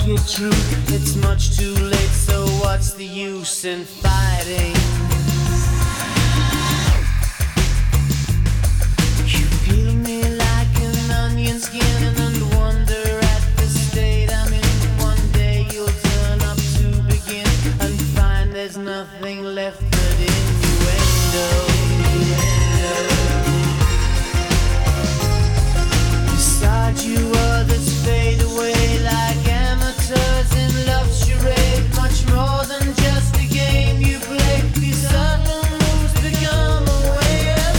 it true. It's much too late, so what's the use in fighting? You peel me like an onion skin and wonder at the state I'm in. One day you'll turn up to begin and find there's nothing left but innuendo. Beside you others fade away like amateurs in love's charade. Much more than just a game you play. These subtle moves become a way of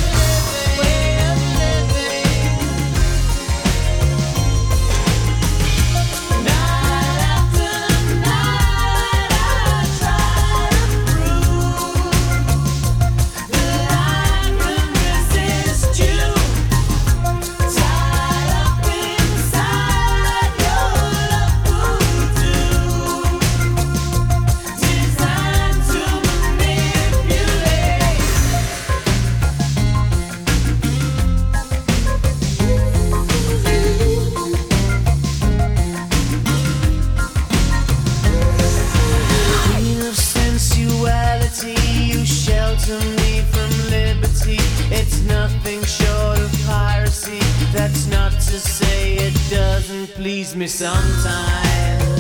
living. Night after night I try to prove that I can resist you. Tied up inside your love voodoo, designed to manipulate. Queen of sensuality, you shelter me from liberty. It's nothing short of piracy. That's not to say it doesn't please me sometimes.